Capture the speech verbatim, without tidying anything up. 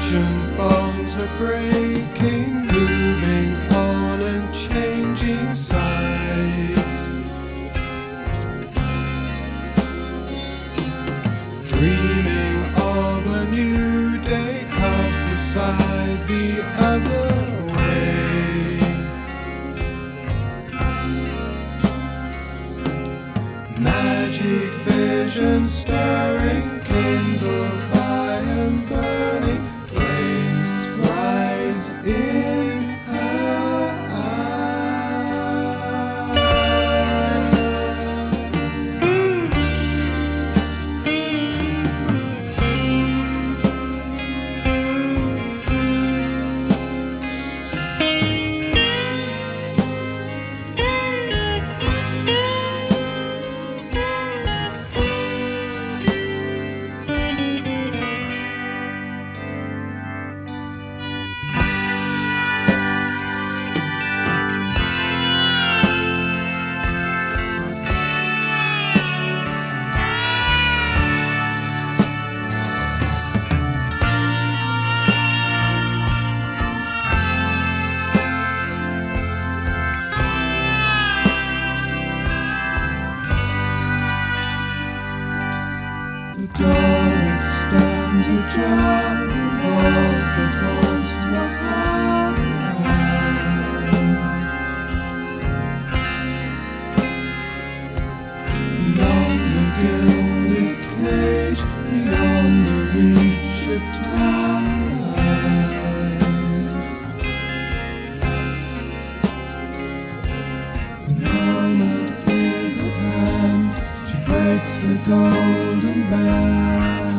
Ancient bonds are breaking, moving on and changing sides. Dreaming of a new day, cast aside the other way. Magic vision stirring, kindled by and burning flames rise in her eyes. The door that stands ajar, the walls that once were high. Beyond the gilded cage, beyond the reach of ties. The moment is at hand, she breaks the golden band.